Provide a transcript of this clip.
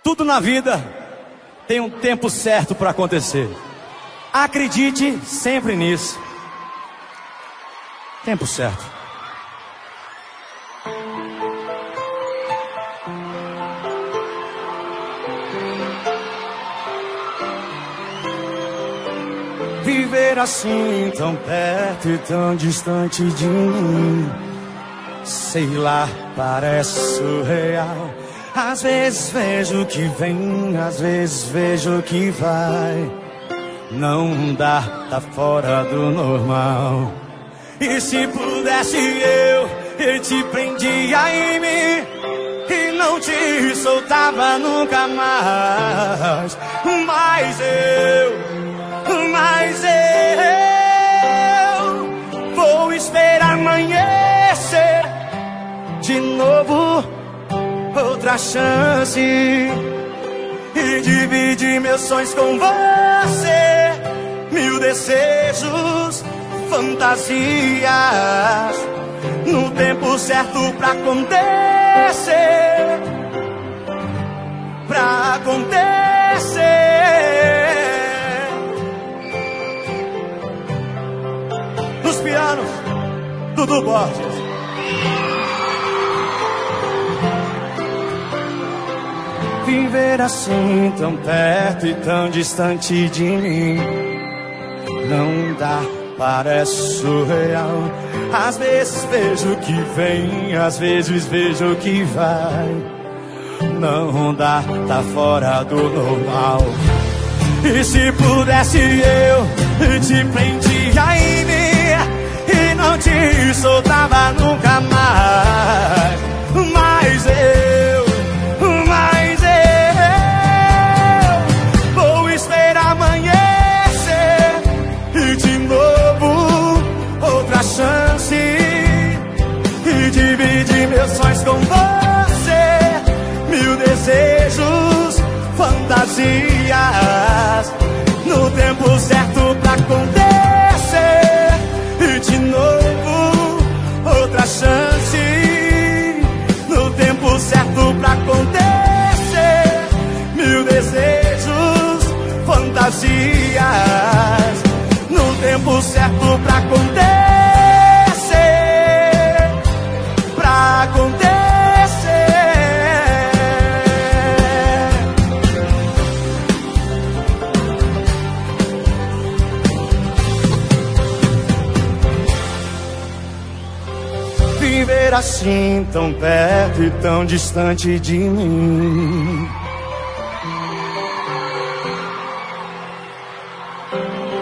Tudo na vida tem um tempo certo para acontecer. Acredite sempre nisso. Tempo certo. Viver assim tão perto e tão distante de mim, sei lá, parece surreal. Às vezes vejo que vem, às vezes vejo que vai. Não dá, tá fora do normal. E se pudesse eu te prendia em mim e não te soltava nunca mais. Mas eu vou esperar amanhecer de novo, outra chance, e dividir meus sonhos com você. Mil desejos, fantasias, no tempo certo pra acontecer. Pra acontecer. Nos pianos, Dudu Borges. Viver assim tão perto e tão distante de mim, não dá, parece surreal. Às vezes vejo que vem, às vezes vejo que vai. Não dá, tá fora do normal. E se pudesse eu te prendia em mim e não te soltava nunca mais. Mas eu vou esperar amanhecer e de novo outra chance, e dividir meus sonhos com você. Mil desejos, fantasias, no tempo certo pra acontecer. E de novo outra chance, no tempo certo pra acontecer. Mil desejos, fantasias, no tempo certo pra acontecer. Pra acontecer. Viver assim tão perto e tão distante de mim.